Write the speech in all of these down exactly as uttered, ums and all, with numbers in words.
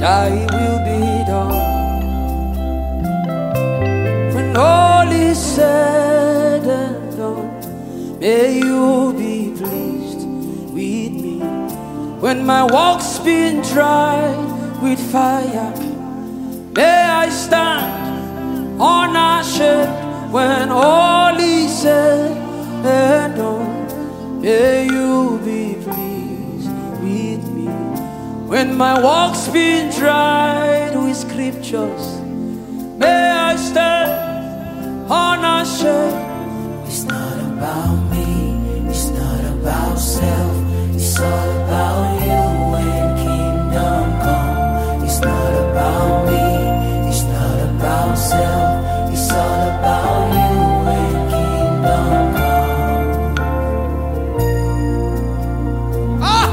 thy will be done. When all is said and done, may you be pleased with me. When my walk's been tried with fire, may I stand unashamed. When all is said and done, may you be pleased with me. When my walk's been tried with scriptures, may I stand unashamed. It's not about me, it's not about self, it's all about you and kingdom come. It's not about me, it's not about self, it's all about you and kingdom come. Ah!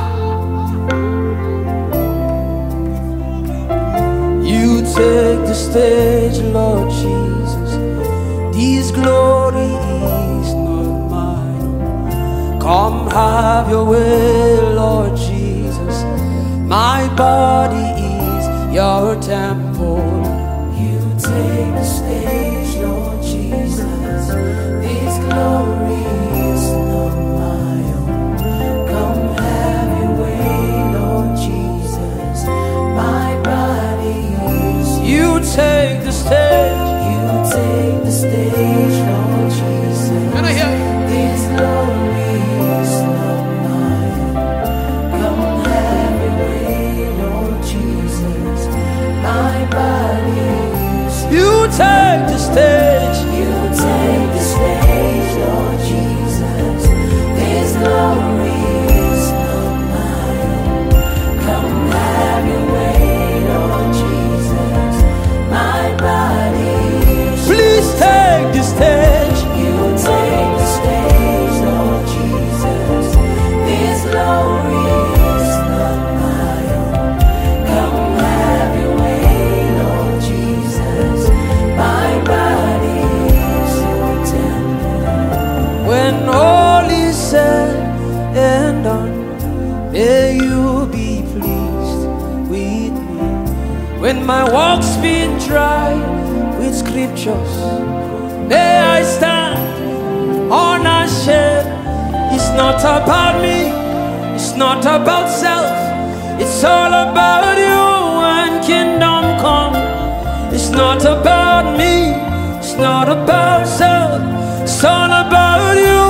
You take the stage, Lord Jesus. This glory is not mine. Come have your way, Lord Jesus. My body is your temple. You take the stage, Lord Jesus. This glory is not my own. Come have your way, Lord Jesus. My body is You take the stage. You take the stage, Lord Jesus. Can I hear you? This glory is not mine. Come have your way, Lord Jesus. My body is You take the stage. You take the stage, Lord Jesus. This glory is not mine. Come have your way, Lord Jesus. My body is Please take the stage. You take the stage, Lord Jesus. This glory is not mine. Come have your way, Lord Jesus. My body is your temple. When all is said and done, may you be pleased with me. When my walk's been tried with scriptures, may I stand unashamed. It's not about me, it's not about self, it's all about you and kingdom come. It's not about me, it's not about self, it's all about you.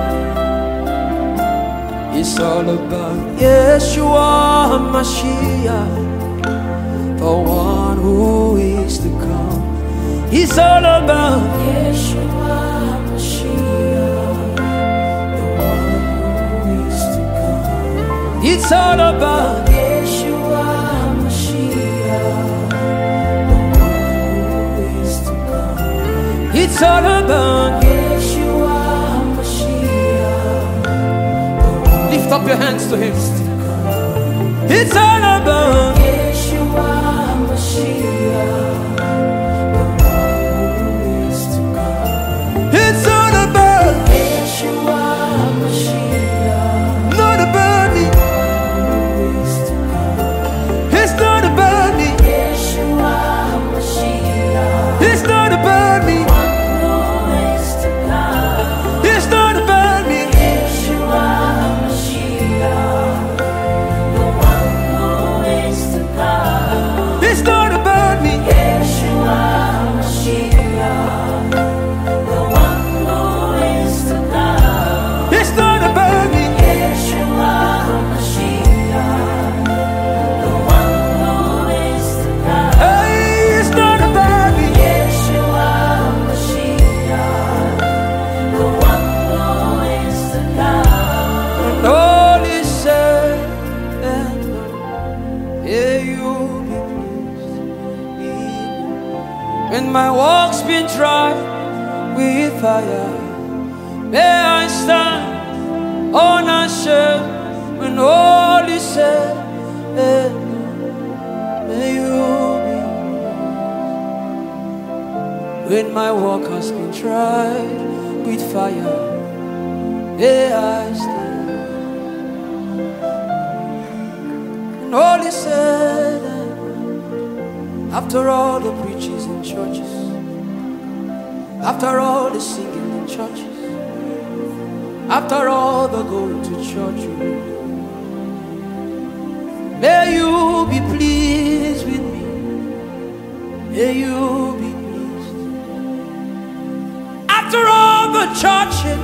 It's all about Yeshua Mashiach, the one who is to come. It's all about Yeshua Mashiach, the one who is to come. It's all about Yeshua Mashiach, the one who is to come. It's all about Yeshua Mashiach, the one Lift up your hands to him. who is to come. It's all about Yeshua Mashiach, the one who is to come. It's all about Yeshua Mashiach, Not about me. who is to come. It's not about me. Yeshua Mashiach, It's not about me. who is to come. It's not about me. Yeshua Mashiach, the one who is to come. It's not about me. Yeshua Mashiach, the one who is to come. It's not about me. Yeshua Mashiach, the one who is to come. Hey, it's not about me. Yeshua Mashiach, the one who is to come. When all is said and done, may you be pleased with me. When my walk's been tried with fire, may I stand unashamed. When all is said and done, may you be. When my walk has been tried with fire, may I stand. When all is said and done, After all the preachings in churches, after all the singing in churches, after all the going to church, may you be pleased with me. May you be pleased. After all the churching,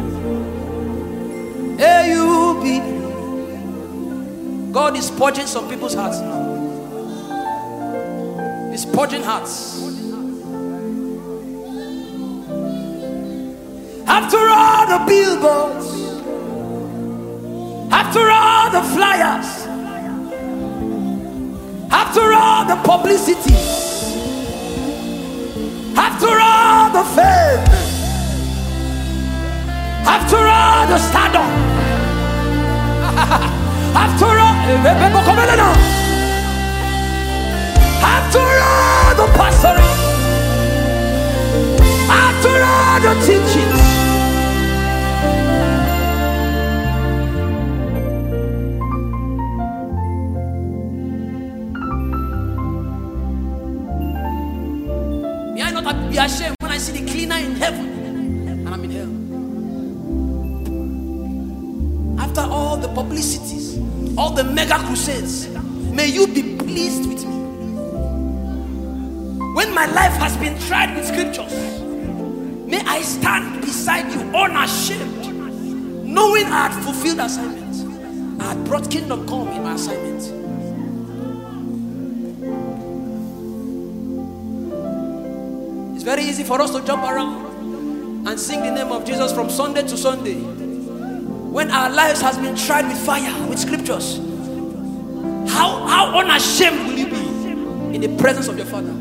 may you be pleased. God is purging some people's hearts now. He's purging hearts. After all the billboards, after all the flyers, after all the publicity, after all the fame, after all the stardom, after all, after all the pastoring, after all the teachings, may I not be ashamed when I see the cleaner in heaven and I'm in hell. After all the publicities, all the mega crusades, may you be pleased with me. When my life has been tried with scriptures, may I stand beside you unashamed, knowing I had fulfilled assignment. I had brought kingdom come in my assignment. It's very easy for us to jump around and sing the name of Jesus from Sunday to Sunday, when our lives has been tried with fire, with scriptures. How, how unashamed will you be in the presence of your Father?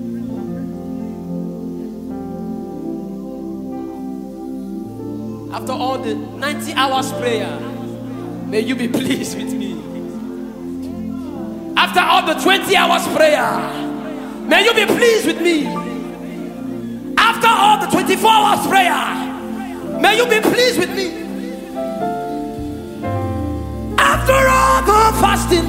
After all the ninety hours prayer, may you be pleased with me. After all the twenty hours prayer, may you be pleased with me. After all the twenty-four hours prayer, may you be pleased with me. After all the fasting,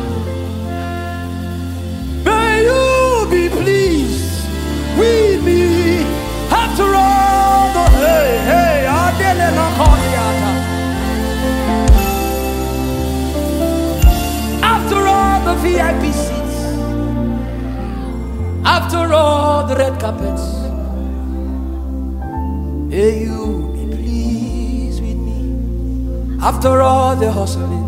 may you be pleased with me. After all the hey, hey, after all the V I P seats, after all the red carpets, may you be pleased with me. After all the hustling,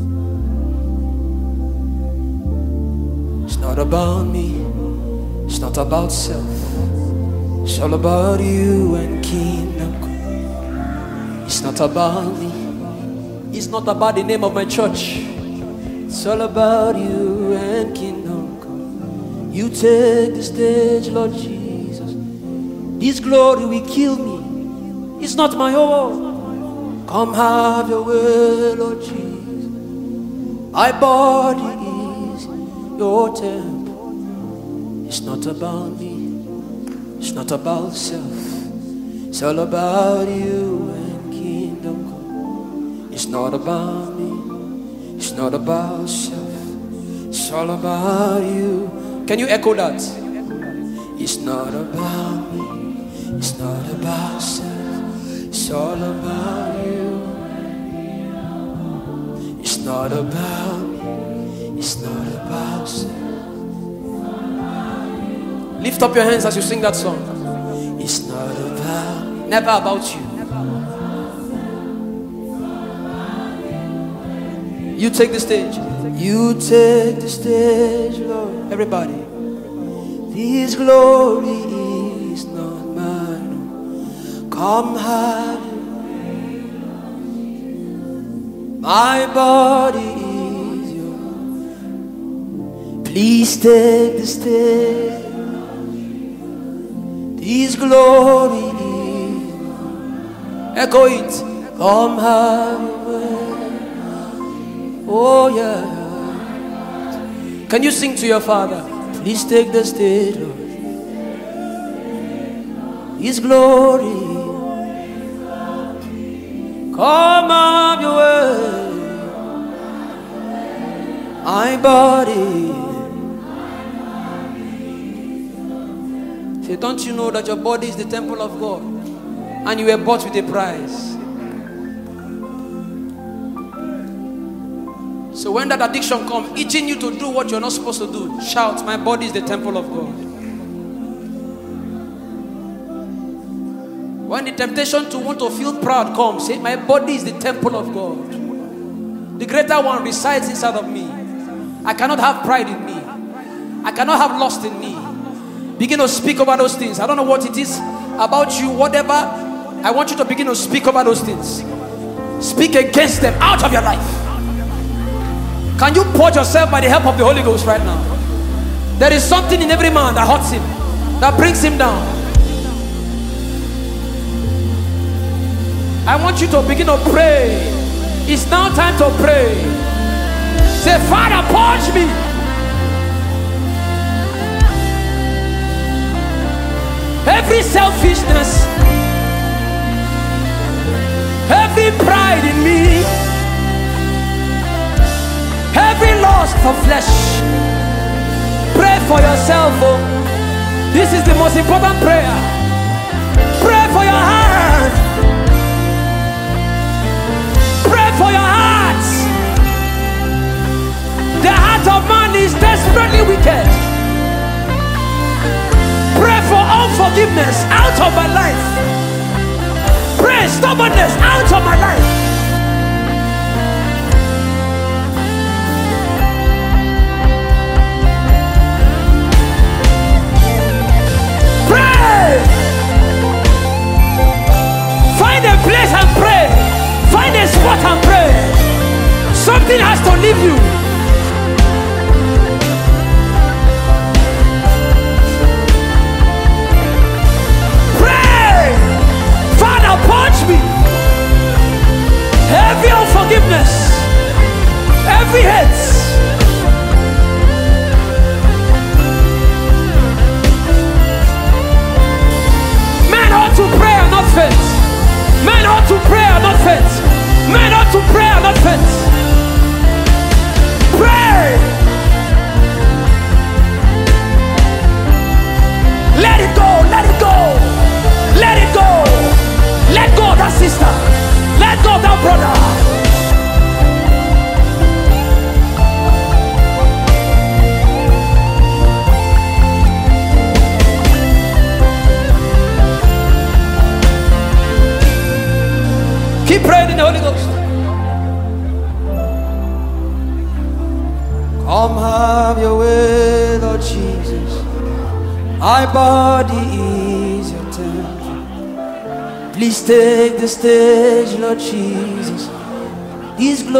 it's not about me, it's not about self, it's all about you and kingdom come. It's not about me, it's not about the name of my church, it's all about you and kingdom come. You take the stage, Lord Jesus. This glory will kill me, it's not my own. Come have your way, Lord Jesus. My body is your temple. It's not about me, it's not about self, it's all about you and kingdom come. It's not about me, it's not about self, it's all about you. Can you echo that? It's not about me, it's not about self, it's all about you. It's not about me, it's not about self. Lift up your hands as you sing that song. It's not about, never about you. You take the stage. You take the stage, Lord. Everybody. This glory is not mine. Come have it. My body is yours. Please take the stage. His glory is. Echo it. Come have your way. Oh yeah. Can you sing to your Father? Please take the stage, Lord. His glory. Come have your way. My body. Say, don't you know that your body is the temple of God and you were bought with a price? So when that addiction comes, itching you to do what you're not supposed to do, shout, my body is the temple of God. When the temptation to want to feel proud comes, say, my body is the temple of God. The greater one resides inside of me. I cannot have pride in me. I cannot have lust in me. Begin to speak over those things. I don't know what it is about you, whatever. I want you to begin to speak over those things. Speak against them out of your life. Can you purge yourself by the help of the Holy Ghost right now? There is something in every man that hurts him, that brings him down. I want you to begin to pray. It's now time to pray. Say, Father, purge me. Every selfishness, every pride in me, every lust for flesh. Pray for yourself. Oh. This is the most important prayer. Pray for your heart. Pray for your heart. The heart of man is desperately wicked. Pray for unforgiveness out of my life. Pray stubbornness out of my life. Pray. Find a place and pray. Find a spot and pray. Something has to leave you. Purge me. Every unforgiveness, every hate. Men ought to pray and not faint. Men ought to pray and not faint. Men ought to pray and not faint. Pray. Let it go. Let it go. Let it go. Let go of that sister. Let go of that brother. Keep praying in the Holy Ghost. Come have your way, Lord Jesus. My body is your temple. Please take the stage, Lord Jesus. These